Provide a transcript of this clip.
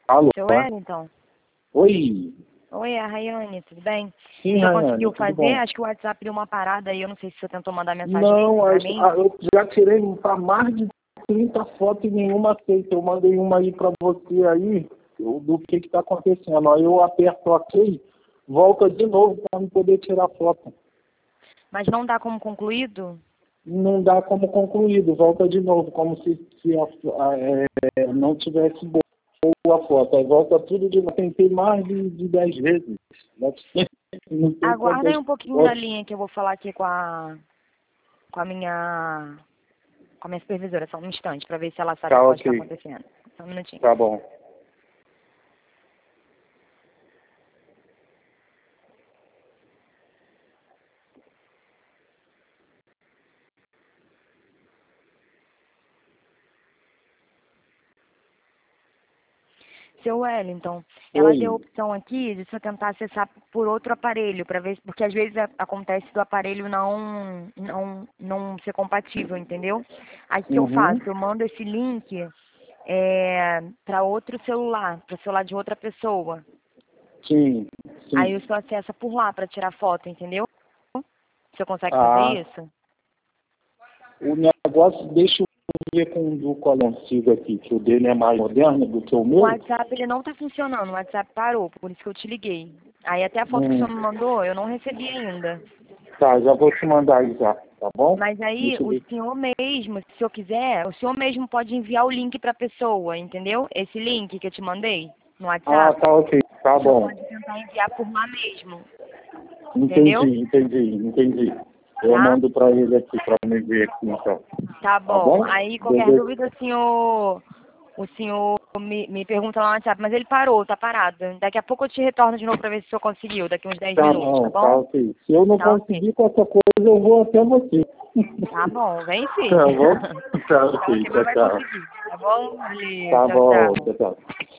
Alô? Seu Wellington? Oi. Oi, é a Rayane, tudo bem? Sim, Você já Rayane, conseguiu tudo fazer? bom? Acho que o WhatsApp deu uma parada aí, eu não sei se você tentou mandar mensagem Não, pra mim. eu já tirei para mais de 30 fotos e nenhuma aceita. Eu mandei uma aí para você aí, do que está acontecendo. Aí eu aperto OK, volta de novo para não poder tirar foto. Mas não dá como concluído? Não dá como concluído, volta de novo, como se não tivesse boa foto. Aí volta tudo de novo. Tentei mais de 10 vezes. Não sei Aguarda aí quantas um pouquinho na fotos. linha que eu vou falar aqui com a minha supervisora, só um instante, pra ver se ela sabe o Tá que pode estar OK, acontecendo. Só um minutinho. tá bom. Seu Wellington, ela deu a Oi. opção aqui de você tentar acessar por outro aparelho, para ver, porque às vezes acontece do aparelho não ser compatível, entendeu? Aí o que eu Uhum. faço? Eu mando esse link para outro celular, para o celular de outra pessoa. Sim, Aí sim. você acessa por lá para tirar foto, entendeu? Você consegue fazer Ah, isso? o negócio, deixa eu ver com o do qual eu consigo aqui, que o dele é mais moderno do que o O meu. WhatsApp ele não tá funcionando, o WhatsApp parou, por isso que eu te liguei. Aí até a foto que o Hum, senhor me mandou, eu não recebi ainda. tá, já vou te mandar aí já, tá bom? Mas aí, Deixa eu o ver. senhor mesmo, se o senhor quiser, o senhor mesmo pode enviar o link para a pessoa, entendeu? Esse link que eu te mandei no Ah, WhatsApp, tá OK, tá o senhor bom. pode tentar enviar por lá mesmo, entendeu? Entendi. Eu Tá? mando pra ele aqui, pra me ver aqui, então. Tá Tá bom. bom? Aí, qualquer Beleza? dúvida, o senhor me pergunta lá no WhatsApp, mas ele parou, tá parado. Daqui a pouco eu te retorno de novo para ver se o senhor conseguiu, daqui uns 10 Tá minutos, tá bom, tá bom? OK. Se eu não Tá ok. conseguir qualquer coisa, eu vou até você. Tá bom, vem sim. Tá bom? Tá Tá OK, ok, mas tchau, vai tchau. conseguir, tá bom? Valeu, Tá tchau, bom, tchau. tchau, tchau.